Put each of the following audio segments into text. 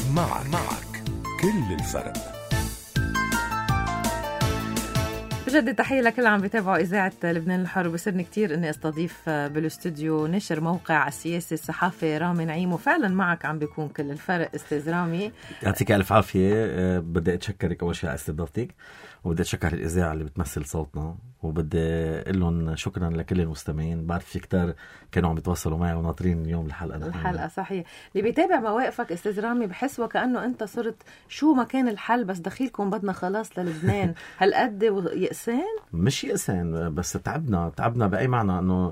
معك كل الفرق. بجد تحية لكل عم بيتابعوا إذاعة لبنان الحر. بسرني كتير إني أستضيف بالاستوديو نشر موقع السياسي الصحافي رامي نعيم، وفعلا معك عم بيكون كل الفرق. أستاذ رامي يعطيك ألف عافية. بدي أتشكرك أول شيء على استضافتك، وبدي أتشكر الإذاعة اللي بتمثل صوتنا، وبدي أقول لهم شكرا لكل المستمعين. بعرف في كتار كانوا عم يتواصلوا معي وناطرين اليوم الحلقة صحيح. اللي بيتابع مواقفك أستاذ رامي بحس وكأنه أنت صرت شو ما كان الحل بس دخيلكم بدنا خلاص للبنان. هل قد يأسان؟ مش يأسان، بس تعبنا بأي معنى أنه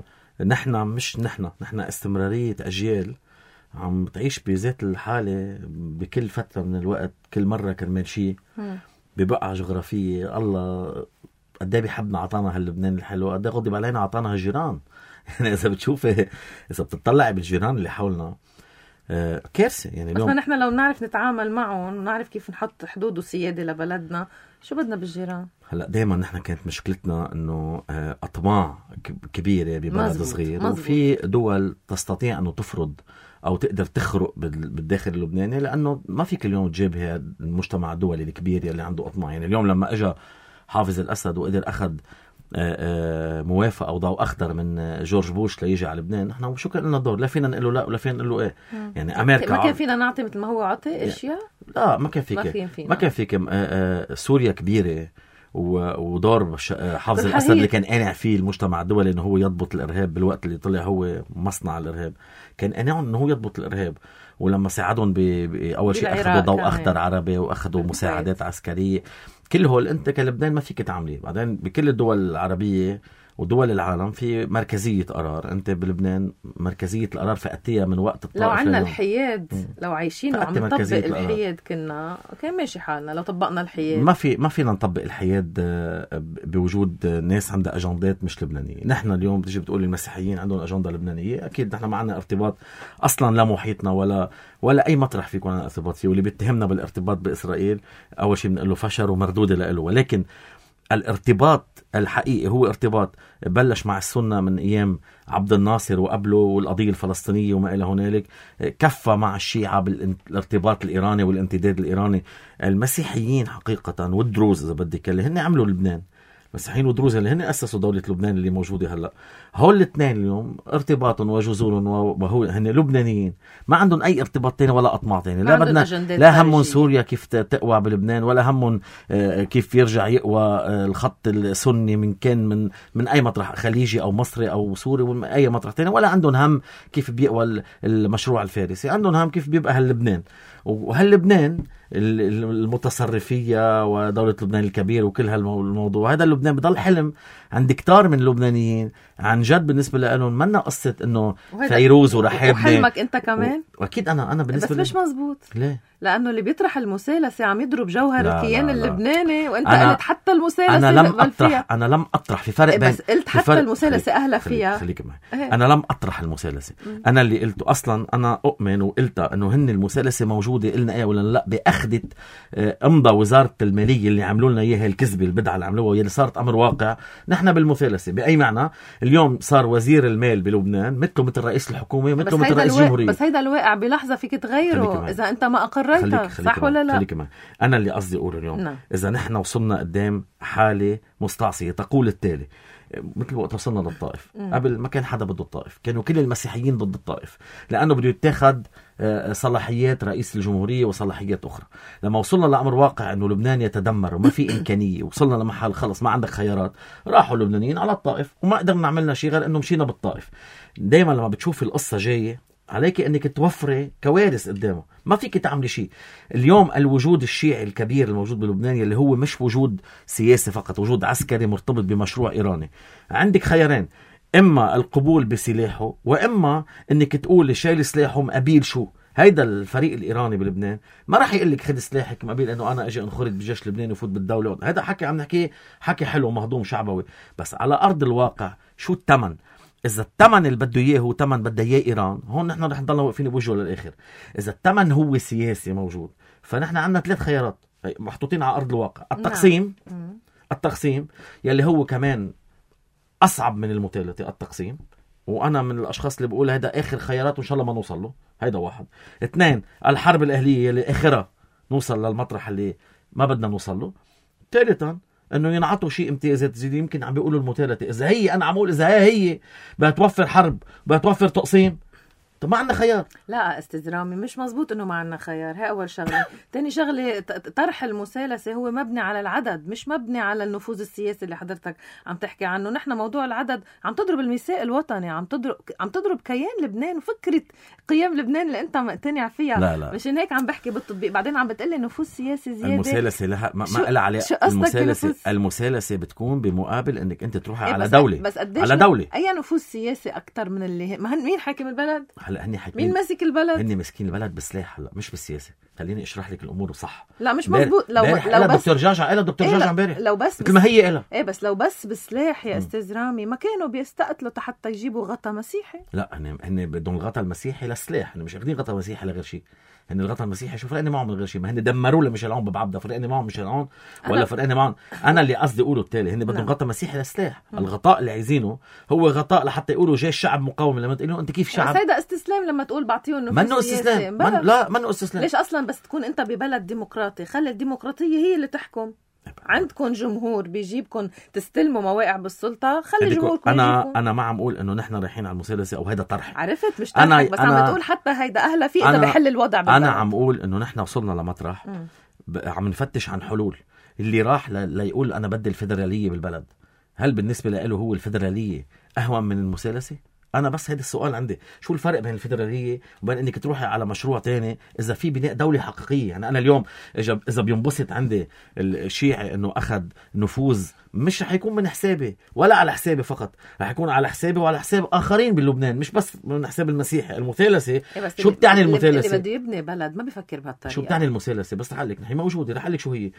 نحن استمرارية أجيال عم تعيش بذات الحالة بكل فترة من الوقت، كل مرة كرمال شيء ببقى جغرافية. الله قدي بيحبنا عطانا هاللبنان الحلو، قدي غضب علينا عطانا هالجيران. يعني إذا بتشوفي، إذا بتطلعي بالجيران اللي حولنا كارثة. يعني بس نحن لو نعرف نتعامل معهم ونعرف كيف نحط حدود وسيادة لبلدنا، شو بدنا بالجيران؟ هلا دايما نحن كانت مشكلتنا انه اطماع كبيرة ببلد صغير، وفي دول تستطيع انه تفرض او تقدر تخرق بالداخل اللبناني، لانه ما فيك اليوم تجيب هذا المجتمع الدولي الكبير اللي عنده اطماع. يعني اليوم لما اجى حافظ الاسد وقدر اخذ موافقة أو ضوء أخضر من جورج بوش ليجي على لبنان، نحن شو كان لنا دور؟ لا فينا نقول له لا ولا فينا نقول له إيه. يعني أمريكا ما كان فينا نعطي مثل ما هو عطي أشياء. لا ما كان فيك سوريا كبيرة، ودور حافظ الأسد اللي كان قانع فيه المجتمع الدولي إنه هو يضبط الإرهاب بالوقت اللي طلع هو مصنع الإرهاب، كان قانع إنه هو يضبط الإرهاب. ولما ساعدهم أول شيء أخذوا ضوء أخضر عربي وأخذوا مساعدات عسكرية. كل هول أنت كلبنان ما فيك تعملي. بعدين بكل الدول العربية ودول العالم في مركزية قرار، أنت بلبنان مركزية القرار فأتيها من وقت الطائف. لو عنا الحياد، لو عايشين وعم نطبق الحياد كان ماشي حالنا. لو طبقنا الحياد ما فينا نطبق الحياد بوجود ناس عندها أجندات مش لبنانية. نحن اليوم بتجي بتقول المسيحيين عندهم أجندة لبنانية، أكيد نحن ما عنا ارتباط أصلا لا محيطنا ولا أي مطرح فيكم عنا ارتباط فيه. واللي بيتهمنا بالارتباط بإسرائيل أول شيء بنقول له فشل ومردودة له. ولكن الارتباط الحقيقي هو ارتباط بلش مع السنة من أيام عبد الناصر وقبله، والقضية الفلسطينية وما إلى هنالك، كفى مع الشيعة بالارتباط الإيراني والامتداد الإيراني. المسيحيين حقيقة والدروز إذا بدك اللي هن عملوا لبنان، المسيحيين والدروز اللي هن أسسوا دولة لبنان اللي موجودة هلأ، هول الاثنين اليوم ارتباطهم وجذورهم وهو هن لبنانيين، ما عندهم أي ارتباط تاني ولا أطماع تاني. لا بدنا لا همهم سوريا كيف تقوى بلبنان، ولا همهم كيف يرجع يقوى الخط السني من أي مطرح خليجي أو مصري أو سوري ومن أي مطرح تاني، ولا عندهم هم كيف بيقوى المشروع الفارسي. عندهم هم كيف بيبقى هاللبنان. وهاللبنان المتصرفية ودولة لبنان الكبير وكل هالموضوع، هذا اللبنان بضل حلم عند كتار من اللبنانيين عن جد. بالنسبة لهم منا قصة إنه فيروز ورحاب وحلمك أنت كمان. وأكيد أنا بالنسبة بس مش مزبوط. ليه؟ لأنه اللي بيطرح المثالثة عم يضرب جوهر الكيان اللبناني، وأنت قلت حتى المثالثة أنا لم أطرح في فرق بين بس قلت حتى المثالثة أهلا فيها. خليك معي. أنا لم أطرح المثالثة. أنا اللي قلته أصلا أنا أؤمن وقلت إنه هن المثالثة موجودة. قلنا إيه ولا لا؟ بأخذت أمضى وزارة المالية اللي عملوا لنا إياها الكذبة البدعة اللي عملوها واللي صارت أمر واقع. نحن بالمثالثة بأي معنى؟ اليوم صار وزير المال بلبنان مثل رئيس الحكومة، مثل رئيس الجمهورية. بس هيدا الواقع بلحظة فيك تغيره إذا أنت ما أقررتها. صح ولا لا؟ خليك معي. أنا اللي قصدي أقول اليوم إذا نحن وصلنا قدام حالة مستعصية تقول التالي، مثل وقت وصلنا للطائف. قبل ما كان حدا بده الطائف، كانوا كل المسيحيين ضد الطائف لأنه بده يتاخد صلاحيات رئيس الجمهورية وصلاحيات أخرى. لما وصلنا لأمر واقع أنه لبنان يتدمر وما في إمكانية، وصلنا لمحل خلص ما عندك خيارات، راحوا اللبنانيين على الطائف وما قدرنا نعملنا شيء غير أنه مشينا بالطائف. دايما لما بتشوف القصة جاية عليك أنك توفري كوارث قدامه، ما فيك تعملي شيء. اليوم الوجود الشيعي الكبير الموجود بلبنان اللي هو مش وجود سياسي فقط، وجود عسكري مرتبط بمشروع إيراني. عندك خيارين، إما القبول بسلاحه، وإما أنك تقول شايل سلاحه مقابل شو. هيدا الفريق الإيراني بلبنان ما راح يقول لك خد سلاحك مقابل أنه أنا أجي أنخرط بجيش لبنان وفوت بالدولة. هيدا حكي عم نحكي حكي حلو مهضوم شعبوي، بس على أرض الواقع شو الثمن؟ إذا الثمن اللي بده إياه هو ثمن بده إياه إيران، هون نحن رح نضلنا واقفين بوجهه للآخر. إذا الثمن هو سياسي موجود، فنحن عندنا 3 خيارات محطوطين على أرض الواقع. التقسيم يلي هو كمان أصعب من المثالثة. التقسيم وانا من الاشخاص اللي بقول هذا اخر خيارات وان شاء الله ما نوصل له. هيدا واحد. 2 الحرب الاهليه اللي اخرها نوصل للمطرح اللي ما بدنا نوصل له. 3 انه ينعطوا شيء امتيازات زي يمكن عم بيقولوا المثالثه. اذا هي انا عم اقول اذا هي بتوفر حرب بتوفر تقسيم، طب ما عندنا خيار. لا استاذ رامي مش مزبوط انه ما عندنا خيار. هي اول شغله. تاني شغله طرح المثالثه هو مبني على العدد مش مبني على النفوذ السياسي اللي حضرتك عم تحكي عنه. نحن موضوع العدد عم تضرب الميثاق الوطني، عم تضرب كيان لبنان وفكره قيم لبنان اللي انت مقتنع فيها. لا. مشان هيك عم بحكي بالتطبيق. بعدين عم بتقلي نفوذ سياسي زياده. المثالثه لها ما لها عليه. المثالثه بتكون بمقابل انك انت تروحي على دوله. بس على دوله اي نفوذ سياسي اكثر من اللي مين حاكم البلد؟ هلا هني حاكمين. مين ماسك البلد؟ هني ماسكين البلد بسلاح. هلا مش بالسياسه. خليني اشرح لك الامور صح. لا مش مزبوط. لو بس دكتور جاجع قال دكتور جاجع امبارح لو بس مثل ما هي قالها. بس لو بس بسلاح يا استاذ رامي ما كانوا بيستقتلوا حتى يجيبوا غطا مسيحي. لا هن بدهم الغطا المسيحي للسلاح. هن مش اخذين غطا مسيحي لغير شيء. هن الغطا المسيحي شو فرقني معهم من غير شيء. ما هن دمروا له ميشيل عون ببعبده. فرقني معهم ميشيل عون ولا فرقني معهم. انا اللي قصدي اقوله التالي. هن بدهم غطا مسيحي للسلاح. الغطاء اللي عايزينه هو غطاء لحتى يقولوا جاي الشعب مقاوم. لما تقولوا انت كيف شعب؟ بس هيدا استسلام. لما تقول بعطيهم نفوذ منه استسلام. لا منه استسلام. ليش اصلا بس تكون انت ببلد ديمقراطي خلي الديمقراطيه هي اللي تحكم. عندكم جمهور بيجيبكم تستلموا مواقع بالسلطه. خلي جمهوركم انا ما عم اقول انه نحن رايحين على المثالثه او هيدا طرح. عرفت مش طرحك. بس عم بتقول حتى هيدا اهلا فيه اذا بحل الوضع بالبلد. انا عم اقول انه نحن وصلنا لمطرح عم نفتش عن حلول. اللي راح ليقول انا بدي الفيدراليه بالبلد، هل بالنسبه له هو الفيدراليه اهون من المثالثه؟ انا بس هذا السؤال عندي. شو الفرق بين الفيدراليه وبين انك تروحي على مشروع تاني اذا في بناء دولة حقيقية؟ يعني انا اليوم اذا بينبسط عندي الشيعي انه اخذ نفوذ مش رح يكون من حسابي ولا على حسابي فقط، رح يكون على حسابي وعلى حساب اخرين بلبنان مش بس من حساب المسيحي. المثالثه شو بتعني المثالثه؟ اللي بده يبني بلد ما بفكر بهالطريقه. شو بتعني المثالثه؟ بس رح لك نحن موجوده. رح لك شو هي.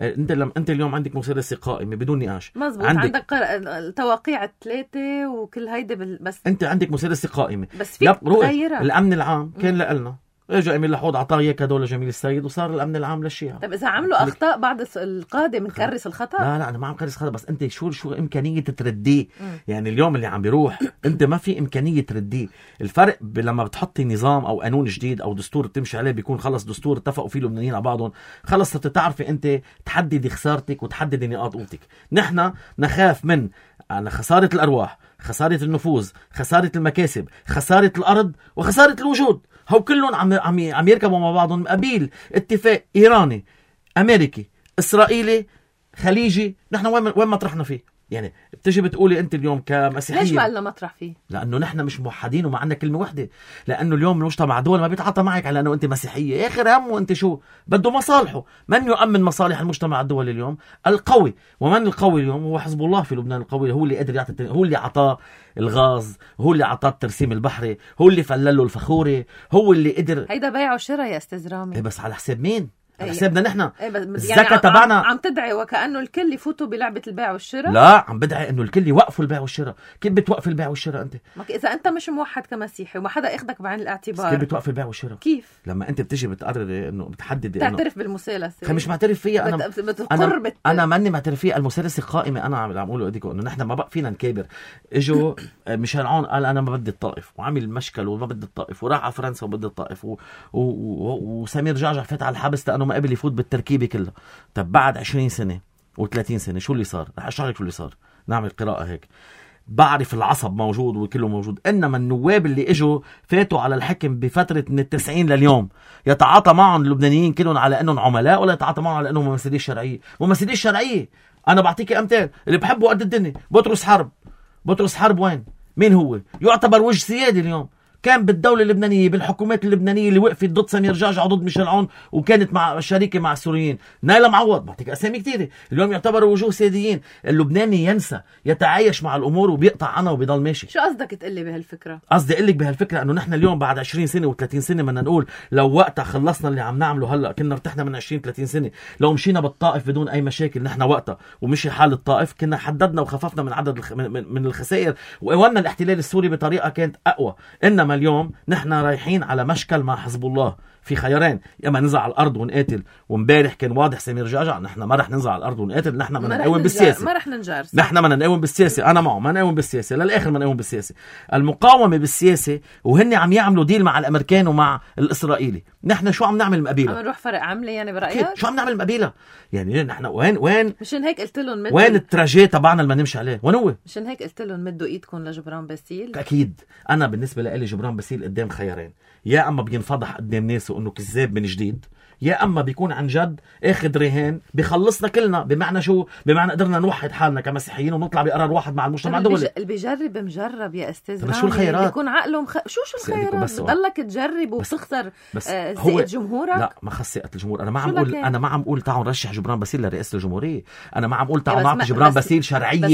انت اليوم عندك مثالثه قائمه بدون نقاش. مزبوط. عندك توقيع 3 وكل هيدا بس انت عندك مثالثة قائمة. بس فيك تغيرها. الأمن العام كان لنا اجى امين لحود عطاه اياه كادو لجميل السيد وصار الامن العام للشيعة. طب اذا عملوا اخطاء بعد القاده بنكرس الخطا؟ لا انا ما عم كرس خطا. بس انت شو امكانيه ترديه؟ يعني اليوم اللي عم بيروح انت ما في امكانيه ترديه. الفرق لما بتحطي نظام او قانون جديد او دستور تمشي عليه بيكون خلص دستور اتفقوا فيه اللبنانيين على بعضهم. خلص صرت تعرفي انت تحددي خسارتك وتحددي نقاط قوتك. نحن نخاف من خساره الارواح، خساره النفوذ، خساره المكاسب، خساره الارض وخساره الوجود. هو كلهم عم يركبوا مع بعضهم قبيل اتفاق ايراني امريكي اسرائيلي خليجي. نحن وين مطرحنا فيه؟ يعني بتجي بتقولي انت اليوم كمسيحيه ليش ما لنا مطرح فيه؟ لانه نحن مش موحدين وما عندنا كلمه وحده. لانه اليوم المجتمع دول ما بيتعاطى معك على انه انت مسيحيه. اخر همه انت شو بده مصالحه. من يؤمن مصالح المجتمع الدولي اليوم؟ القوي. ومن القوي اليوم؟ هو حزب الله في لبنان. القوي هو اللي قادر يعطي، هو اللي عطاه الغاز، هو اللي عطاه الترسيم البحري، هو اللي فلله الفخوري، هو اللي قدر. هيدا بيع وشراء يا استاذ رامي. بس على حساب مين؟ على حسابنا نحن. الزكاة يعني تبعنا عم تدعي وكأنه الكل يفوتوا بلعبة البيع والشراء. لا عم بدعي انه الكل يوقفوا البيع والشراء. كيف بتوقف البيع والشراء انت؟ اذا انت مش موحد كمسيحي وما حدا ياخدك بعين الاعتبار كيف بتوقف البيع والشراء؟ كيف لما انت بتجي بتقرر انه بتحدد تعترف بالمثالثه؟ مش معترف فيها. انا ماني معترف فيها. المثالثه قائمه. انا عم اقول لكم انه نحن ما بقى فينا نكابر. اجوا ميشيل عون قال انا ما بدي الطائف وعمل مشكل وما بدي الطائف وراح على فرنسا وبدي الطائف وسمير جعجع فات على الحبس لانه ما قبل يفوت بالتركيبه كلها. طب بعد 20 سنه و30 سنه شو اللي صار؟ رح اشرح لك شو اللي صار. نعمل قراءه هيك. بعرف العصب موجود وكله موجود. انما النواب اللي اجوا فاتوا على الحكم بفتره من 90 لليوم يتعاطى معهم اللبنانيين كلهم على انهم عملاء ولا يتعاطى معهم على انهم ممثلين شرعيه؟ ممثلين شرعيه. انا بعطيك امثال اللي بحبوا قد الدنيا. بطرس حرب وين؟ مين هو؟ يعتبر وجه سيادي اليوم. كان بالدولة اللبنانية بالحكومات اللبنانية اللي وقفت ضد سمير جعجع ضد ميشيل عون وكانت مع شريكة مع السوريين. نايلة معوض. بعطيك أسامي كتيرة اليوم يعتبروا وجوه سياديين. اللبناني ينسى يتعايش مع الأمور وبيقطع عنها وبيضل ماشي. شو قصدك تقلي بهالفكرة؟ قصدي أقلك بهالفكرة أنه نحن اليوم بعد 20 سنة و30 سنة بدنا نقول لو وقتها خلصنا اللي عم نعمله هلأ كنا ارتحنا من 20-30 سنة. لو مشينا بالطائف بدون أي مشاكل نحن وقتها ومشي حال الطائف كنا حددنا وخففنا من عدد من الخسائر وقوّلنا الاحتلال السوري بطريقة كانت أقوى. إنما انما اليوم نحن رايحين على مشكل مع حزب الله، في خيارين، يا اما ننزل على الارض ونقاتل، ومبارح كان واضح سمير جعجع نحن ما رح ننزل على الارض ونقاتل، نحن بدنا نقاوم بالسياسه، ما رح ننجر، نحن بدنا نقاوم بالسياسه، انا معه ما نقاوم بالسياسه للاخر، ما نقاوم بالسياسه. المقاومه بالسياسه وهن عم يعملوا ديل مع الامريكان ومع الاسرائيلي، نحن شو عم نعمل مقابله؟ عم نروح فرق عمله يعني برايك؟ شو عم نعمل مقابله؟ يعني نحن وين مشان هيك قلت لهم وين التراجيه تبعنا اللي ما نمشي عليه؟ وين هو؟ مشان هيك قلت لهم مدوا ايدكم لجبران باسيل. اكيد انا بالنسبه لي جبران باسيل قدام خيارين، يا اما بينفضح قدام ناسه انه كذاب من جديد، يا اما بيكون عن جد اخذ رهان بخلصنا كلنا. بمعنى شو؟ بمعنى قدرنا نوحد حالنا كمسيحيين ونطلع بقرار واحد مع المجتمع الدولي. اللي بيجرب مجرب يا استاذ رامي. شو الخيارات؟ بيكون عقله شو الخيارات؟ بضلك تجرب وبتخسر ثقة جمهورك. لا ما خص ثقة الجمهور. انا ما عم اقول تعالوا نرشح جبران باسيل لرئاسة الجمهورية، انا ما عم اقول تعالوا نعطي جبران باسيل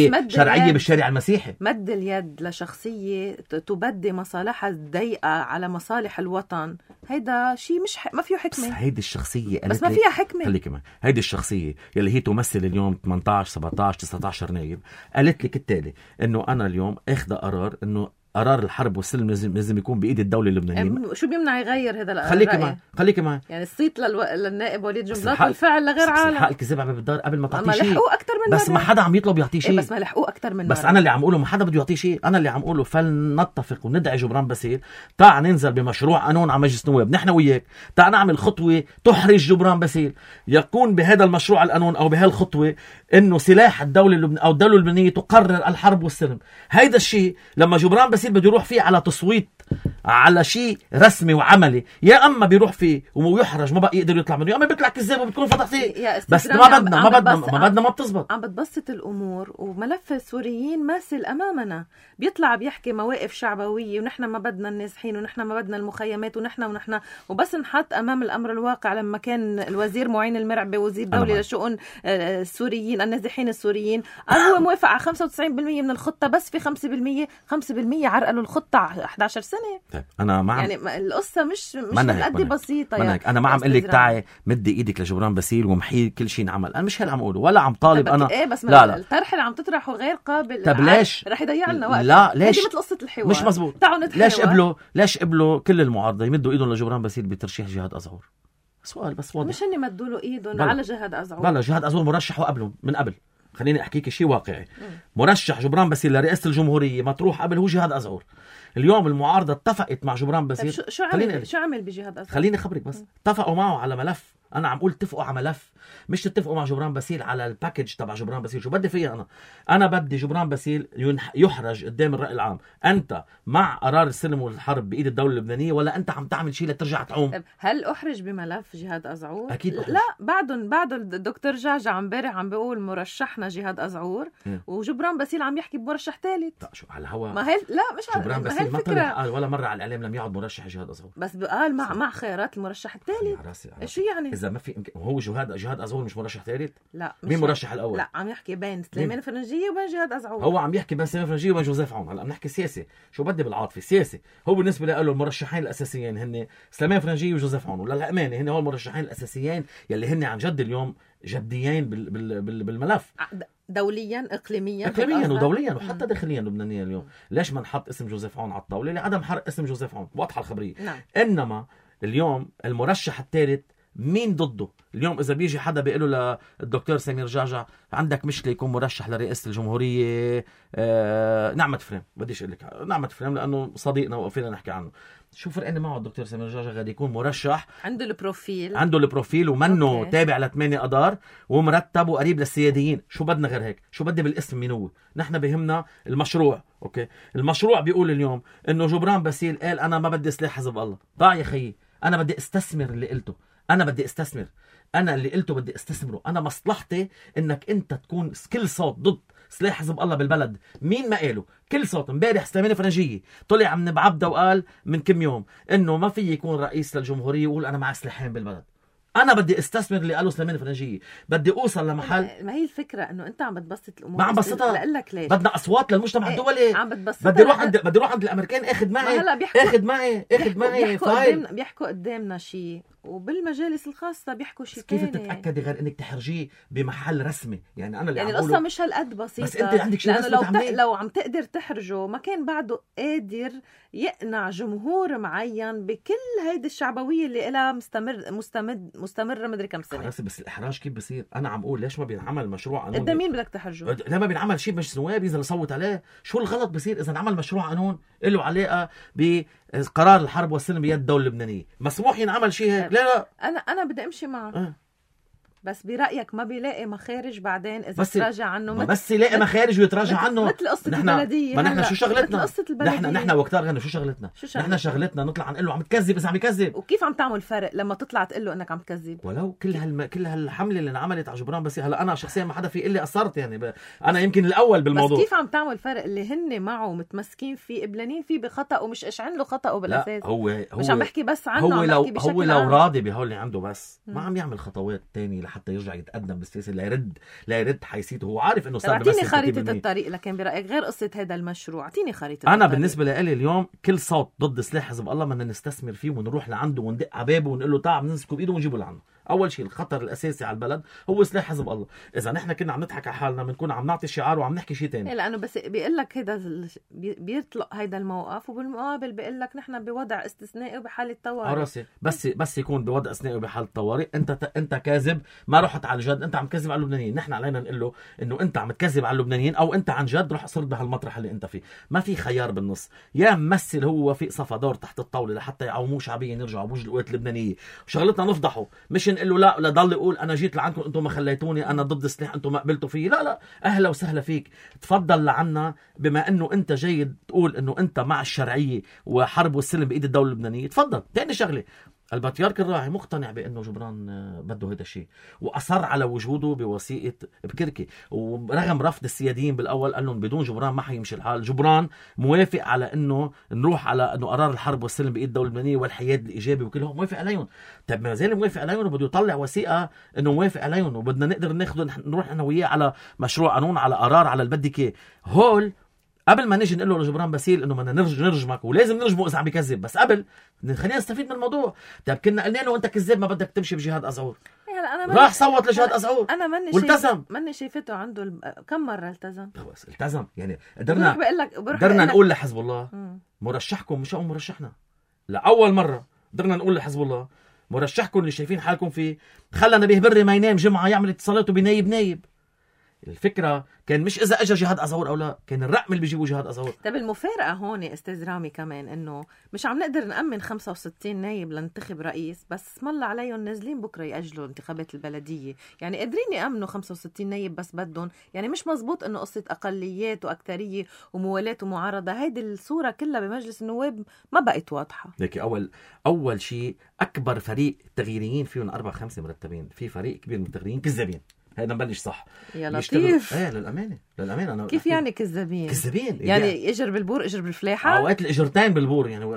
شرعية بالشارع المسيحي. مد اليد لشخصية تبدي مصالحها الضيقة على مصالح الوطن، هيدا شيء مش ما فيه حكمة. بس هيدي الشخصية بس ما فيها حكمة. خليك كمان هيدي الشخصية يلي هي تمثل اليوم 18 17 19 نايب قالت لك التالي انه انا اليوم اخذ قرار انه قرار الحرب والسلم لازم يكون بايد الدولة اللبنانية. شو بيمنع يغير هذا القرار؟ خليك معي يعني الصيت للنائب وليد جنبلاط والفعل لغير عالم. حق الكذاب على الدار قبل ما تعطيه شيء. لحقوه اكثر من بس ما حدا عم يطلب يعطيه شيء. بس ما لحقوه اكثر من بس انا اللي عم اقوله ما حدا بده يعطيه شيء. انا اللي عم اقوله فلنتفق وندعي جبران باسيل، تعال ننزل بمشروع قانون على مجلس النواب نحن وياك، تعال نعمل خطوة تحرج جبران باسيل، يكون بهذا المشروع القانون او بهالخطوة انه سلاح الدولة او الدولة اللبنانية تقرر الحرب والسلم. هيدا الشيء لما جبران باسيل بده يروح فيه على تصويت على شيء رسمي وعملي، يا اما بيروح فيه ويحرج ما بقى يقدر يطلع منه، يا اما بيطلع كذاب وبتكون فتحتيه. بس ما بدنا ما بتزبط. عم بتبسط الامور، وملف السوريين ماسل امامنا، بيطلع بيحكي مواقف شعبويه ونحن ما بدنا النازحين ونحن ما بدنا المخيمات ونحن وبس نحط امام الامر الواقع. لما كان الوزير معين المرعبي وزير دولي لشؤون السوريين النازحين السوريين قال هو موافق على 95% من الخطه، بس في 5% عرقلوا الخطه 11 سنه. طيب انا ما يعني القصه مش قد بسيطه. يعني انا ما عم اقول لك تعي مدي ايدك لجبران باسيل ومحي كل شيء انعمل، انا مش هل عم اقوله ولا عم طالب انا. بس لا الطرح اللي عم تطرحه غير قابل. طب ليش رح يضيع لنا وقت؟ لا ليش؟ مثل قصه الحوار مش مزبوط. ليش قبلوا كل المعارضه يمدوا ايدهم لجبران باسيل بترشيح جهاد أزعور؟ سؤال بس واضح. مش هن مدوا له ايدهم على جهاد أزعور. بلا جهاد أزعور مرشح وقبله من قبل. خليني احكيك شيء واقعي. مرشح جبران باسيل لرئاسه الجمهوريه مطروح قبل هو جهاد أزعور. اليوم المعارضه اتفقت مع جبران باسيل. شو عمل بجهاد أزعور؟ خليني اخبرك بس. اتفقوا معه على ملف، انا عم اقول اتفقوا على ملف، مش تتفقوا مع جبران باسيل على الباكج تبع جبران باسيل. شو بدي فيها انا بدي جبران باسيل يحرج قدام الراي العام، انت مع قرار السلم والحرب بايد الدوله اللبنانيه ولا انت عم تعمل شيء لترجع تعوم؟ هل احرج بملف جهاد أزعور؟ اكيد أحرج. لا بعده الدكتور جعجع امبارح عم بيقول مرشحنا جهاد أزعور وجبران باسيل عم يحكي بمرشح ثالث. لا شو على الهوا. ما هي لا مش على جبران باسيل ما طلع ولا مره على الاعلام لم يعد مرشح جهاد أزعور، بس قال مع خيارات المرشح الثالث. شو يعني اذا ما في هو جهاد أزعور مش مرشح ثالث؟ لا مين مرشح الاول؟ لا عم يحكي بين سليمان فرنجية وبين جهاد أزعور. هو عم يحكي بين سليمان فرنجية وبين جوزيف عون. هلا بنحكي سياسي، شو بدي بالعاطفه سياسي. هو بالنسبه له المرشحين الاساسيين هن سليمان فرنجية وجوزيف عون، وللامانه هن هو المرشحين الاساسيين يلي هن عن جد اليوم جديين بالملف دوليا اقليميا ودوليا وحتى داخليا لبنانيا. اليوم ليش ما نحط اسم جوزيف عون على الطاوله؟ لعدم حرق اسم جوزيف عون، واضحه الخبريه. انما اليوم المرشح الثالث مين ضده؟ اليوم إذا بيجي حدا بيقول له للدكتور سمير جعجع عندك مشكلة يكون مرشح لرئاسة الجمهورية نعمة فريم، بديش أقول لك نعمة فريم لأنه صديقنا وقفينا نحكي عنه، شو فرقني معه الدكتور سمير جعجع غادي يكون مرشح عنده البروفيل ومنه تابع ل8 أدار ومرتب وقريب للسياديين. شو بدنا غير هيك؟ شو بدي بالاسم مين هو؟ نحن بهمنا المشروع. أوكي المشروع بيقول اليوم إنه جبران باسيل قال أنا ما بدي سلاح حزب الله. ضاع يا خيي، أنا بدي استثمر اللي قلته، أنا اللي قلته بدي استثمره. أنا مصلحتي إنك أنت تكون كل صوت ضد سلاح حزب الله بالبلد. مين ما قاله كل صوت؟ امبارح سليمان فرنجية طلع من بعبده وقال من كم يوم إنه ما في يكون رئيس للجمهورية ويقول أنا مع سلاحين بالبلد. أنا بدي استثمر اللي قاله سليمان فرنجية، بدي أوصل لمحل. ما هي الفكرة إنه أنت عم بتبسط الأمور. ما عم بسطها، لأقلك ليش بدنا أصوات للمجتمع الدولي. عم بتبسطها. بدي أروح عند الأمريكان أخذ معي بيحكوا قدامنا شيء وبالمجالس الخاصة بيحكوا شيء كيف تاني. تتأكدي غير انك تحرجيه بمحل رسمي؟ يعني انا اللي يعني عم القصة مش هالقد بسيطة. بس انت عندك شيء لأنه لو عم تقدر تحرجه ما كان بعده قادر يقنع جمهور معين بكل هيدي الشعبوية اللي إلها مستمرة مدري كم سنة. بس الإحراج كيف بصير؟ أنا عم أقول ليش ما بينعمل مشروع قانون؟ قد مين بدك تحرجه؟ لما بينعمل شيء مش نواب ينزل يصوت عليه. شو الغلط بصير إذا نعمل مشروع قانون له علاقة بقرار الحرب والسلم بيد الدولة اللبنانية؟ مسموح ينعمل شيء هيك؟ لا أنا بدي أمشي معك. بس برأيك ما بيلاقي مخارج بعدين إذا تراجع عنه؟ بس يلاقي مخارج ويتراجع عنه. مثل قصة البلدية. ما نحن شو شغلتنا؟ نحن وقتها غنى شو شغلتنا؟ نحن شغلتنا نطلع نقول له عم تكذب إذا عم يكذب. وكيف عم تعمل فرق لما تطلع تقول له إنك عم تكذب؟ ولو كل هالحملة اللي انعملت على جبران باسيل. هلا أنا شخصيا ما حدا في إلي قصرت يعني أنا يمكن الأول بالموضوع. بس كيف عم تعمل فرق اللي هن معه متمسكين فيه قبلانين فيه بخطأ ومش إشعن له خطأه بالأساس؟ هو مش عم بحكي بس عنه، هو عم بحكي بشكل هو لو راضي بهول اللي عنده بس ما عم يعمل خطوات تانية لحتى يرجع يتقدم بالسياسة. لا يرد حيثيته. هو عارف انه صار اعطيني خريطة الطريق لكن برأيك غير قصة هذا المشروع. اعطيني خريطة انا الطريق. بالنسبة لي اليوم كل صوت ضد سلاح حزب الله بدنا نستثمر فيه ونروح لعنده وندق على بابه ونقول له تعال نمسكه بايده ونجيبه لعنده. اول شيء الخطر الاساسي على البلد هو سلاح حزب الله. اذا نحن كنا عم نضحك على حالنا بنكون عم نعطي شعار وعم نحكي شيء ثاني. لانه بس بيقول لك هذا بيطلق هذا الموقف وبالمقابل بيقول لك نحن بوضع استثنائي وبحالة طوارئ. راسي بس يكون بوضع استثنائي وبحالة طوارئ. انت كاذب، ما رحت على الجد، انت عم تكذب على اللبنانيين. نحن علينا نقول له انه انت عم تكذب على اللبنانيين او انت عن جد رح صرت بهالمطرح اللي انت فيه. ما في خيار بالنص. يا ممثل هو وفيق صفا دور تحت الطاوله لحتى يعوموه شعبيا يرجعوا بوجه القوات اللبنانيه وشغلتنا نفضحه، مش نقول له لا ضل يقول انا جيت لعندكم انتم ما خليتوني، انا ضد السلاح انتم ما قبلتوا فيه. لا اهلا وسهلا فيك، تفضل لعنا. بما انه انت جاي تقول انه انت مع الشرعيه وحرب والسلم بايد الدوله اللبنانيه، تفضل. ثاني شغله، البطريرك الراعي مقتنع بانه جبران بده هذا الشيء واصر على وجوده بوثيقه بكركي، ورغم رفض السياديين بالاول قال لهم بدون جبران ما حيمشي الحال. جبران موافق على انه نروح على انه قرار الحرب والسلم بايد الدوله اللبنانيه والحياد الايجابي وكلهم موافق عليهم. طيب ما زال موافق عليهم وبده يطلع وثيقه انه موافق عليهم وبدنا نقدر نروح انا وياه على مشروع قانون على قرار على البدكه هول قبل ما نيجي نقول له لجبران باسيل انه بدنا نرجمك ولازم نرجمه اذا عم يكذب. بس قبل خلينا نستفيد من الموضوع. طيب كنا قلنا له انت كذاب ما بدك تمشي بجهاد أزعور، راح صوت لجهاد أزعور والتزم. ماني شايفته عنده كم مره التزم. بس التزم يعني قدرنا نقول لحزب الله مرشحكم مش مرشحنا. لاول مره قدرنا نقول لحزب الله مرشحكم اللي شايفين حالكم فيه خلى نبيه بري ما ينام جمعه يعمل اتصالاته بنايب. الفكرة كان مش إذا أجا جهاد أزعور أو لا، كان الرقم اللي بيجيبوا جهاد أزعور. طب المفارقة هون أستاذ رامي كمان إنه مش عم نقدر نأمن 65 نايب لننتخب رئيس، بس اسم الله عليهم نازلين بكرة يأجلوا انتخابات البلدية. يعني قادرين يأمنوا 65 نايب بس بدهم. يعني مش مزبوط إنه قصة أقليات وأكترية وموالاة ومعارضة. هيدي الصورة كلها بمجلس النواب ما بقت واضحة. لكن أول شيء أكبر فريق تغييريين فيهم 4-5 مرتبين، في فريق كبير من التغييريين كذابين. هذا نبلش صح يا لطيف. للأمانة أنا كيف يعني كذابين يعني اجر بالبور اجر بالفلاحة. اوقات الاجرتين بالبور يعني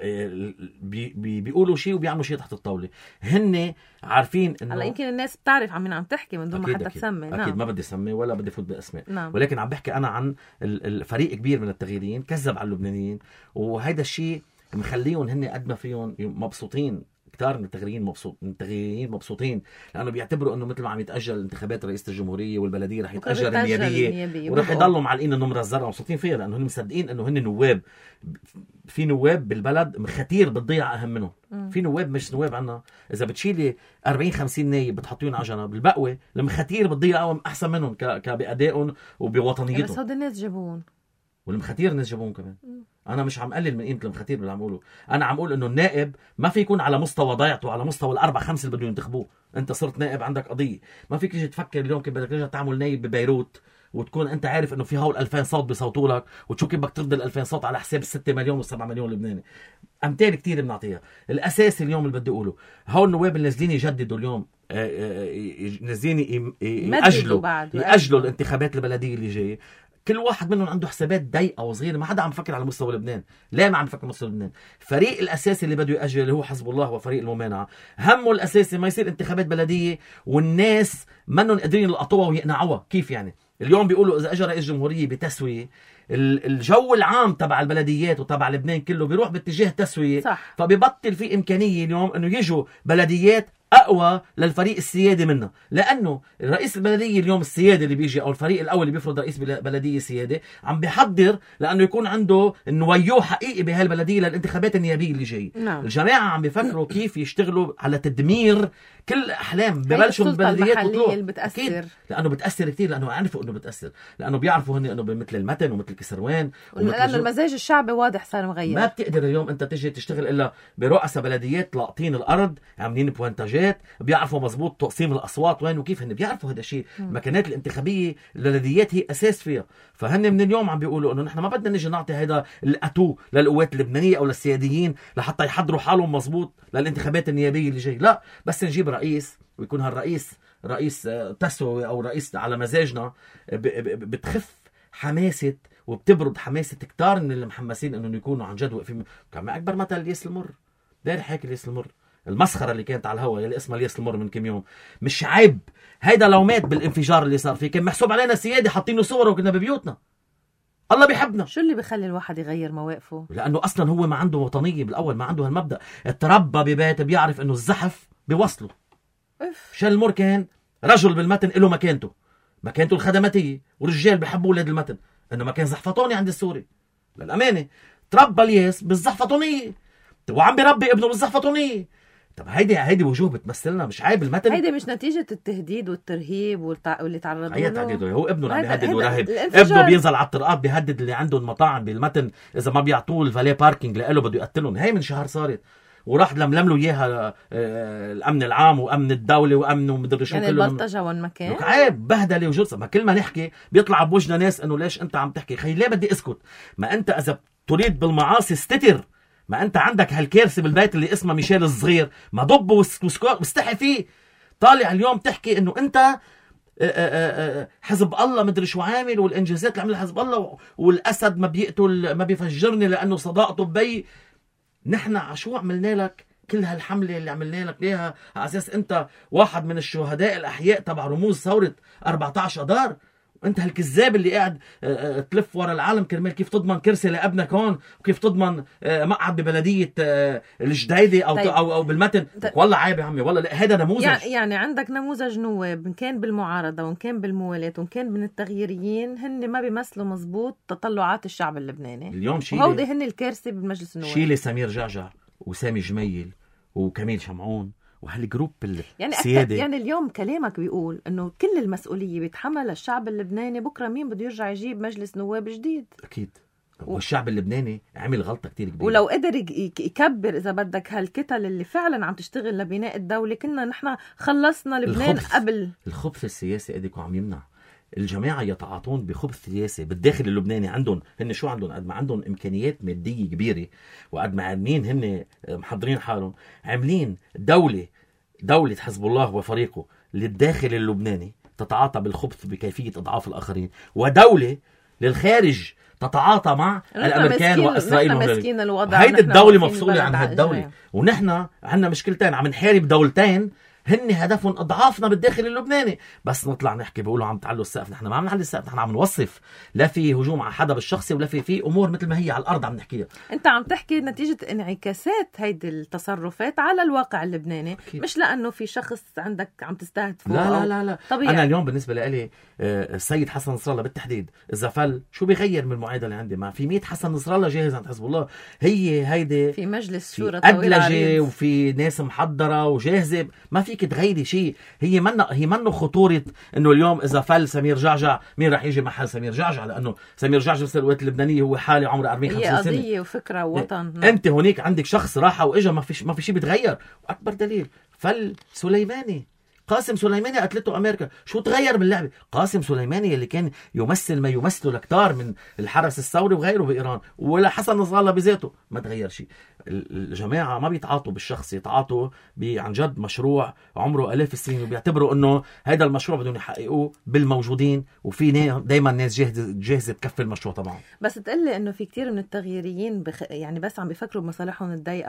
بيقولوا شيء وبيعملوا شيء تحت الطاولة. هن عارفين انه هلا يمكن الناس بتعرف عم تحكي من دون ما حتى تسمي. اكيد ما بدي اسمي ولا بدي فوت باسماء. ولكن عم بحكي انا عن الفريق كبير من التغييريين كذب على اللبنانيين، وهذا الشيء مخليهم هن قد ما فيهم مبسوطين. كتار من التغييرين مبسوطين لأنه بيعتبروا أنه مثل ما عم يتأجل انتخابات رئيسة الجمهورية والبلدية رح يتأجل النيابية ورح يضلوا معلقين النمرة الزرقاء مبسوطين فيها لأنه هم مصدقين أنه هن نواب. في نواب بالبلد خطير بتضيع أهم منهم. في نواب مش نواب عنا إذا بتشيلي 40-50 نايب بتحطيهم على جنب البقوة المخاتير بتضيع أحسن منهم كبأدائهم وبوطنيتهم. بس هود الناس جابون والمخاتير الناس جابون كمان. أنا مش عم قلل من قيمة المخاتير اللي عم أقوله. أنا عم أقول إنه النائب ما في يكون على مستوى ضيعته على مستوى 4-5 اللي بدهم ينتخبوه. أنت صرت نائب عندك قضية، ما فيك تيجي تفكر اليوم كيف بدك ترجع تعمل نائب ببيروت وتكون أنت عارف إنه في هول 2000 صوت بيصوتوا لك وتشوف كيف بدك ترد 2000 صوت على حساب 6 مليون و7 مليون لبناني. أمثال كتير بنعطيها. الأساس اليوم اللي بدي أقوله هول النواب اللي نازلين يجددوا اليوم نازلين يأجلوا الانتخابات البلدية اللي جاية. كل واحد منهم عنده حسابات ضيقه وصغيره، ما حدا عم يفكر على مستوى لبنان. لا ما عم يفكر مستوى لبنان. فريق الاساسي اللي بده يأجل اللي هو حزب الله وفريق الممانعه همه الاساسي ما يصير انتخابات بلديه والناس منهم قادرين يلقطوها ويقنعوها. كيف يعني؟ اليوم بيقولوا اذا اجى رئيس جمهوريه بتسويه الجو العام تبع البلديات وتبع لبنان كله بيروح باتجاه تسوية. صح. فبيبطل في إمكانية اليوم أنه يجوا بلديات أقوى للفريق السيادي منه، لأنه الرئيس البلدية اليوم السيادي اللي بيجي أو الفريق الأول اللي بيفرض رئيس بلدية سيادي عم بيحضر لأنه يكون عنده نويوه حقيقي بهالبلدية للانتخابات النيابية اللي جاي. نعم. الجماعة عم بيفكروا كيف يشتغلوا على تدمير كل أحلام ببلشوا البلديات اللي بتأثر، لأنه بتأثر كتير، لأنه عرفوا أنه بتأثر، لأنه بيعرفوا هن أنه مثل المتن ومثل كسروان لأنه المزاج الشعبي واضح صار مغير. ما بتقدر اليوم أنت تجي تشتغل إلا برؤساء بلديات لاقطين الأرض عاملين بوانتاجات بيعرفوا مزبوط تقسيم الأصوات وين وكيف، هن بيعرفوا هذا الشيء. المكانات الانتخابية البلديات هي أساس فيها. فهن من اليوم عم بيقولوا أنه نحن ما بدنا نجي نعطي هذا الأتو للقوات اللبنانية أو للسياديين لحتى يحضروا حالهم مزبوط للانتخابات النيابية اللي جاي، لا بس نجيب رئيس ويكون هالرئيس رئيس تسوي أو رئيس على مزاجنا، بتخف حماسة وبتبرد حماسة كتار من المحمسين انه يكونوا عن جد واقفين. كان اكبر مثل الياس المر، داير حاكي الياس المر، المسخرة اللي كانت على الهواء اللي اسمها الياس المر من كم يوم. مش عيب هيدا لو مات بالانفجار اللي صار فيه كان محسوب علينا سيادة حاطينه صوره وكنا ببيوتنا. الله بيحبنا. شو اللي بيخلي الواحد يغير مواقفه؟ لانه اصلا هو ما عنده وطنية بالاول، ما عنده هالمبدأ، اتربى ببيت بيعرف انه الزحف بيوصله. شال المر كان رجل بالمتن له مكانته الخدماتية ورجال بيحبوا ولاد المتن، انه ما كان زحفطوني عند السوري. للأمانة تربى الياس بالزحفطونية وعم بيربي ابنه بالزحفطونية. طب هيدي وجوه بتمثلنا، مش عيب المتن؟ هيدي مش نتيجة التهديد والترهيب واللي تعرضوا له؟ هو ابنه اللي عم بيهدد ويرهب، ابنه بينزل على الطرقات بيهدد اللي عندهم مطاعم بالمتن اذا ما بيعطوه الفالي باركينج لإله بده يقتلهم. هي من شهر صارت وراح لملم له اياها الامن العام وامن الدوله وامن ومدري شو يعني البلطجه وين ما كان عيب بهدله وجلسه. ما كل ما نحكي بيطلع بوجنا ناس انه ليش انت عم تحكي، خي ليه بدي اسكت؟ ما انت اذا تريد بالمعاصي استتر، ما انت عندك هالكارثه بالبيت اللي اسمها ميشيل الصغير، ما ضب واستحي فيه. طالع اليوم تحكي انه انت حزب الله مدري شو عامل والانجازات اللي عملها حزب الله والاسد ما بيقتل ما بيفجرني لانه صداقته بي. نحن عشو عملنا لك كل هالحملة اللي عملنا لك ليها على أساس أنت واحد من الشهداء الأحياء تبع رموز ثورة 14 أدار، وأنت هالكذاب اللي قاعد تلف ورا العالم كرمال كيف تضمن كرسي لابنك هون وكيف تضمن مقعد ببلدية الجديدة أو طيب. أو بالمتن. والله عيب يا عمي، والله هذا نموذج. يعني عندك نموذج نواب إن كان بالمعارضة وإن كان بالموالاة وإن كان من التغييريين هن ما بيمثلوا مزبوط تطلعات الشعب اللبناني اليوم. وهودي هن الكارثة بالمجلس النواب. شيلي سمير جعجع وسامي جميل وكميل شمعون وهالجروب السيادة. يعني اليوم كلامك بيقول انه كل المسؤولية بيتحمل الشعب اللبناني، بكرة مين بده يرجع يجيب مجلس نواب جديد؟ اكيد. والشعب اللبناني عمل غلطة كتير كبيرة، ولو قدر يكبر اذا بدك هالكتل اللي فعلا عم تشتغل لبناء الدولة كنا نحن خلصنا لبنان قبل. الخبث السياسي اديكو عم يمنع الجماعة يتعاطون بخبث سياسي بالداخل اللبناني. عندهم هن شو عندهم؟ قد ما عندهم إمكانيات مادية كبيرة وقد ما عاملين هن محضرين حالهم، عاملين دولة حزب الله وفريقه للداخل اللبناني تتعاطى بالخبث بكيفية إضعاف الآخرين، ودولة للخارج تتعاطى مع الأمريكان وإسرائيل. هيدي الدولة مفصولة عن هالدولة، ونحن عندنا مشكلتين عم نحارب دولتين هن هدفهم اضعافنا بالداخل اللبناني. بس نطلع نحكي بيقولوا عم تعلوا السقف، نحن ما عم نعلي السقف، نحن عم نوصف. لا في هجوم على حدا بالشخصي ولا في امور مثل ما هي على الارض عم نحكيها. انت عم تحكي نتيجه انعكاسات هيدي التصرفات على الواقع اللبناني أكيد. مش لانه في شخص عندك عم تستهدفه. لا طبيعي. انا اليوم بالنسبه لي السيد حسن نصر الله بالتحديد اذا فل شو بيغير من المعادله اللي عندي؟ ما في 100 حسن نصر الله جاهز عند حزب الله. هيدي في مجلس شورى طويل وفي ناس محضره وجاهزه، ما فيك تغيري شيء. هي منه خطوره انه اليوم اذا فل سمير جعجع مين راح يجي محل سمير جعجع، لانه سمير جعجع في الوقت اللبنانيه هو حاله عمره 40 50 سنه. هي قضيه وفكره ووطن. انت هونيك عندك شخص راح واجا ما في شيء بيتغير. واكبر دليل فل سليماني، قاسم سليماني قتلته أمريكا. شو تغير باللعبة؟ قاسم سليماني اللي كان يمثل ما يمثله لكتار من الحرس الثوري وغيره بإيران، ولا حسن نصر الله بذاته ما تغير شيء. الجماعة ما بيتعاطوا بالشخص، يتعاطوا عن جد مشروع عمره آلاف السنين، وبيعتبروا انه هذا المشروع بدهم يحققوه بالموجودين، وفي دايما ناس جاهزة تكفي المشروع طبعا. بس تقلي انه في كتير من التغييريين يعني بس عم بيفكروا بمصالحهم الضيقة.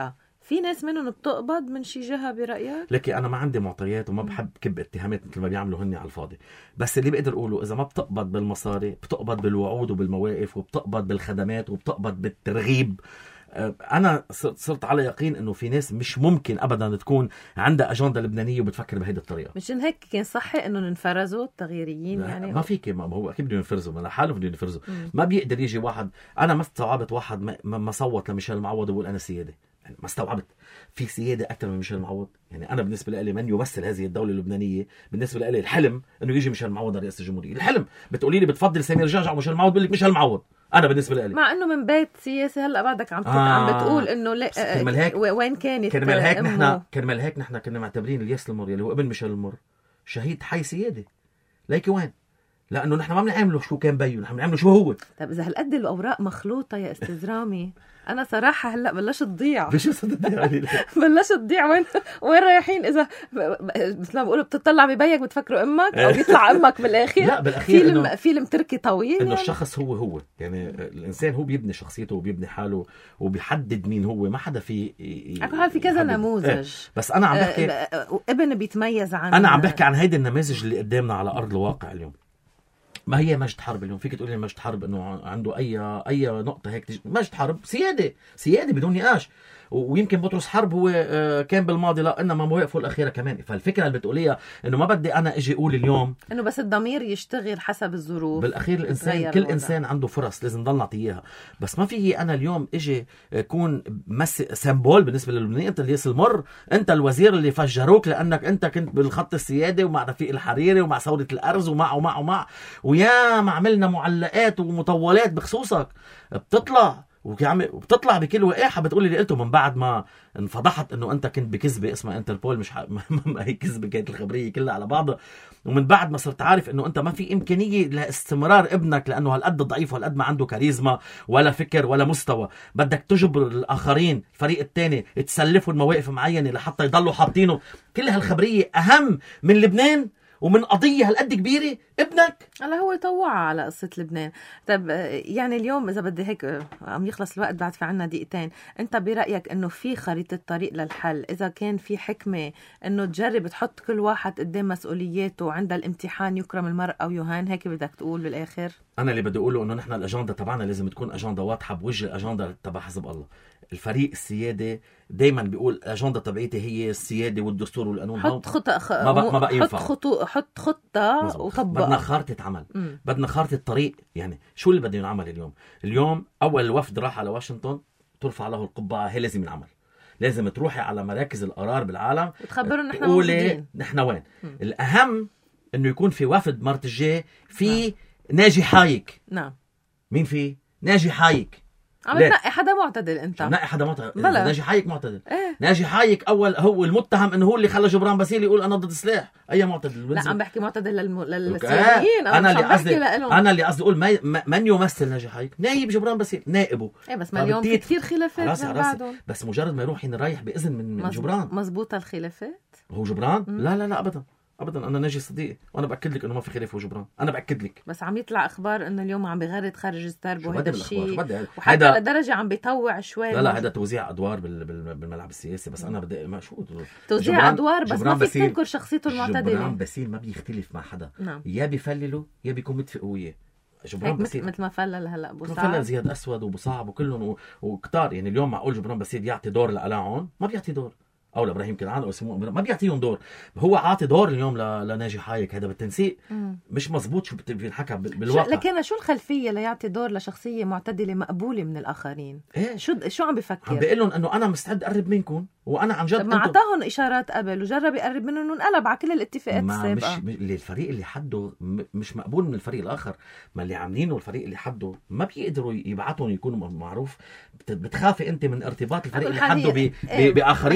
في ناس منهم بتقبض من شي جهة برأيك؟ لكن أنا ما عندي معطيات وما بحب كب اتهامات مثل ما بيعملوا هني على الفاضي. بس اللي بقدر أقوله إذا ما بتقبض بالمصاري بتقبض بالوعود وبالمواقف وبتقبض بالخدمات وبتقبض بالترغيب. أنا صرت على يقين إنه في ناس مش ممكن أبدا تكون عندها أجندة لبنانية وبتفكر بهيدي الطريقة. مشان هيك كان صحي إنه ننفرزوا التغييريين يعني. ما فيك، ما هو أكيد بدهم ينفرزوا، ما لحاله بدهم ينفرزوا. ما بيقدر يجي واحد. أنا ما استوعبت واحد ما صوت لميشيل معوض ويقول أنا سيادة. يعني ما استوعبت في سيادة أكثر من ميشيل معوض. يعني أنا بالنسبة لي من يمثل هذه الدولة اللبنانية بالنسبة لي الحلم إنه يجي ميشيل معوض رئيس الجمهورية. الحلم. بتقولي لي بتفضل سمير جعجع وميشيل معوض، بقول لك ميشيل معوض. أنا بالنسبة لي مع إنه من بيت سياسي هلا بعدك عم بتقول إنه لا وين كانت كرمال هيك نحن كنا معتبرين الياس المر اللي هو ابن ميشيل المر شهيد حي سيادة. ليكي وين؟ لأنه نحن ما بنعمله شو كان بيو، نحن بنعمله شو هو. طب إذا هالقد الأوراق مخلوطة يا أستاذ رامي، أنا صراحة هلأ بلشت تضيع. بلشت تضيع. وين رايحين؟ إذا مثل ما بقولوا بتطلع ببيك بتفكروا أمك أو بيطلع أمك بالآخر. لا بالأخير فيلم تركي طويل. إنه يعني الشخص هو يعني الإنسان هو بيبني شخصيته وبيبني حاله وبيحدد مين هو. ما حدا في كذا نموذج. بس أنا عم بحكي ابن بيتميز عن. أنا عم بحكي عن هيدا النماذج اللي قدامنا على أرض الواقع اليوم. ما هي مجد حرب اليوم؟ فيك تقولي مجد حرب انه عنده اي نقطه هيك مجد حرب سياده بدون نقاش. ويمكن بطرس حرب هو كان بالماضي لا انما مواقفه الاخيره كمان. فالفكره اللي بتقوليها انه ما بدي انا اجي اقول اليوم انه بس الضمير يشتغل حسب الظروف. بالاخير الانسان كل انسان عنده فرص لازم نضل نعطيه اياها. بس ما في انا اليوم اجي اكون سمبول بالنسبه للبنانيين. انت الياس المر، انت الوزير اللي فجروك لانك انت كنت بالخط السيادي ومع رفيق الحريري ومع ثوره الارز ومع ويا ما عملنا معلقات ومطولات بخصوصك. بتطلع بكل وقاحة بتقولي اللي قلته من بعد ما انفضحت انه انت كنت بكذبة اسمها انتربول. مش ما هي كذبة كانت الخبرية كلها على بعضها. ومن بعد ما صرت عارف انه انت ما في امكانية لاستمرار ابنك لانه هالقد ضعيف وهالقد ما عنده كاريزما ولا فكر ولا مستوى. بدك تجبر الاخرين الفريق الثاني تسلفوا المواقف معينة لحتى يضلوا حاطينه. كل هالخبرية اهم من لبنان ومن قضية هالقد كبيرة ابنك. هلا هو يطوع على قصة لبنان. طب يعني اليوم إذا بدي هيك عم يخلص الوقت بعد في عنا دقيقتين، أنت برأيك إنه في خريطة طريق للحل؟ إذا كان في حكمة إنه تجرب تحط كل واحد قدام مسؤولياته عند الامتحان يكرم المرء أو يهان، هيك بدك تقول بالآخر؟ أنا اللي بدي أقوله إنه نحن الأجندة تبعنا لازم تكون أجندة واضحة بوجه الأجندة تبع حزب الله. الفريق السيادي دايما بيقول الأجندة تبعيتي هي السيادة والدستور والقانون. حط خطة ما بقى ينفع. حط خطة وطبق. بدنا خارطة عمل. بدنا خارطة طريق. يعني شو اللي بده ينعمل اليوم أول الوفد راح على واشنطن ترفع له القبعة. هي لازم ينعمل. لازم تروحي على مراكز القرار بالعالم وتخبروا نحن موجودين. نحن وين. الأهم إنه يكون في وفد مرت الجاي في ناجي حايك. نعم. مين في ناجي حايك؟ عم تنقي حدا معتدل انت. نقي حدا معتدل. بلا. ناجي حايك معتدل. ناجي حايك اول هو المتهم انه هو اللي خلى جبران باسيل يقول انا ضد السلاح. اي معتدل؟ لا عم بحكي معتدل للسياسيين. انا اللي قصدي اقول من يمثل ناجي حايك؟ نايب جبران باسيل نائبه. بس ما اليوم في كثير خلافات بعدهم. بس مجرد ما يروح رايح باذن من جبران. مزبوطه الخلافات هو جبران؟ لا ابدا انا ناجي صديق وانا باكد لك انه ما في خلاف وجبران. انا باكد لك. بس عم يطلع اخبار انه اليوم عم بغرد خارج ستارب وهذا الشيء وحتى لدرجه عم بيطوع شوي. لا هذا توزيع ادوار بالملعب السياسي. بس انا بدي ما شو توزيع ادوار. بس ما في تنكر شخصيته المعتدله. جبران باسيل ما بيختلف مع حدا. نعم. يا بيفلله يا بيكون متفق وياه. جبران باسيل مثل ما فلل هلا ابو صعب. فلل زياد اسود وابو صعب وكلهم وكتار. يعني اليوم معقول جبران باسيل يعطي دور لقلاعون؟ ما بيعطي دور. او لابراهيم كنعان او اسمه ما بيعطيهم دور. هو عاطي دور اليوم لناجي حايك. هذا بالتنسيق مش مزبوط شو بينحكى بالواقع. لكن شو الخلفيه ليعطي دور لشخصيه معتدله مقبوله من الاخرين؟ إيه؟ شو عم بفكر؟ عم بيقول لهم انه انا مستعد اقرب منكم وانا عن جد. ما اعطاهم اشارات قبل وجرب يقرب منهم انه انقلب على كل الاتفاقات السابقه. مش الفريق اللي حده مش مقبول من الفريق الاخر. ما اللي عاملينه الفريق اللي حده ما بيقدروا يبعثون يكونوا معروف. بتخافي انت من ارتباط الفريق اللي حده باخرين من حزب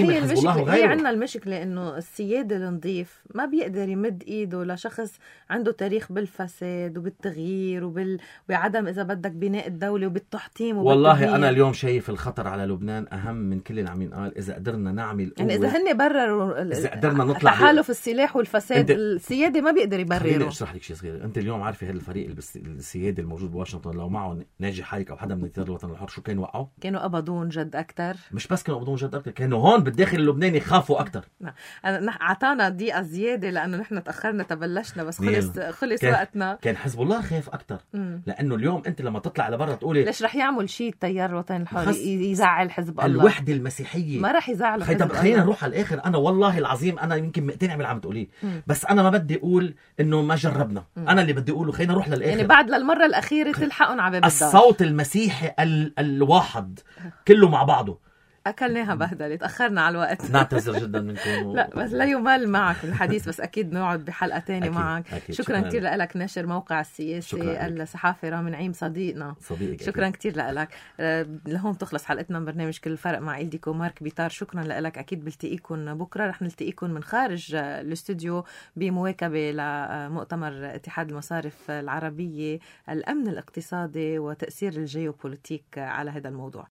وغيره. هي عندنا المشكلة إنه السيادة النظيف ما بيقدر يمد إيده لشخص عنده تاريخ بالفساد وبالتغيير وبعدم إذا بدك بناء الدولة وبالتحطيم والله أنا اليوم شايف الخطر على لبنان أهم من كل اللي عم ينقال. إذا قدرنا نعمل يعني إذا هن برروا إذا قدرنا نطلع تحالف السلاح والفساد السيادة ما بيقدر يبرره. خليني أشرح لك شيء صغير. أنت اليوم عارفة هذا الفريق السيادي الموجود بواشنطن لو معه ناجي حايك أو حدا من التيار الوطني الحر شو كانوا وقعوا؟ كانوا قبضون جد أكتر. مش بس كانوا قبضون جد أكتر، كانوا هون بالداخل اللبناني خافوا أكتر. عطانا دقيقة زيادة لأنه نحن تأخرنا تبلشنا بس خلص وقتنا. كان حزب الله خايف أكتر لأنه اليوم أنت لما تطلع لبرا تقولي ليش رح يعمل شيء التيار الوطني الحر يزعل حزب الله؟ الوحدة المسيحية ما رح يزعل حزب الله. خلينا نروح على الآخر. أنا والله العظيم أنا يمكن مقتنع باللي عم تقوليه بس أنا ما بدي أقول إنه ما جربنا. أنا اللي بدي أقوله خلينا نروح للآخر. يعني بعد للمرة الأخيرة تلحقون على باب الدار. الصوت المسيحي الواحد كله مع بعضه. أكلناها بهدلة، تأخرنا على الوقت. نعتذر جدا منكم لا بس لا يمل معك الحديث، بس أكيد نقعد بحلقة تانية معك. أكيد. شكرا كتير لك ناشر موقع السياسي الصحافي رامي نعيم صديقنا. شكرا كتير لك. لهون تخلص حلقتنا من برنامج كل الفرق مع إلديكو مارك بيطار. شكرا لك. أكيد بلتقيكم بكرة. رح نلتقيكم من خارج الاستوديو بمواكبة لمؤتمر اتحاد المصارف العربية، الأمن الاقتصادي وتأثير الجيوبوليتيك على هذا الموضوع.